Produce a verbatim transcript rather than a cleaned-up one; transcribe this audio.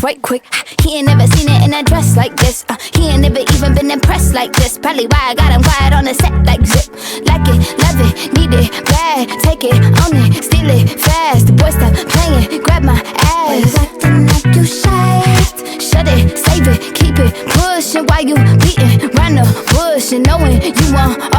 right quick. He ain't never seen it in a dress like this. uh, He ain't never even been impressed like this. Probably why I got him quiet on the set like zip. Like it, love it, need it, bad. Take it, own it, steal it, fast. The boy stop playing, grab my ass. Why you acting like you shy? Shut it, save it, keep it pushing. While you beating round the bush and knowing you want all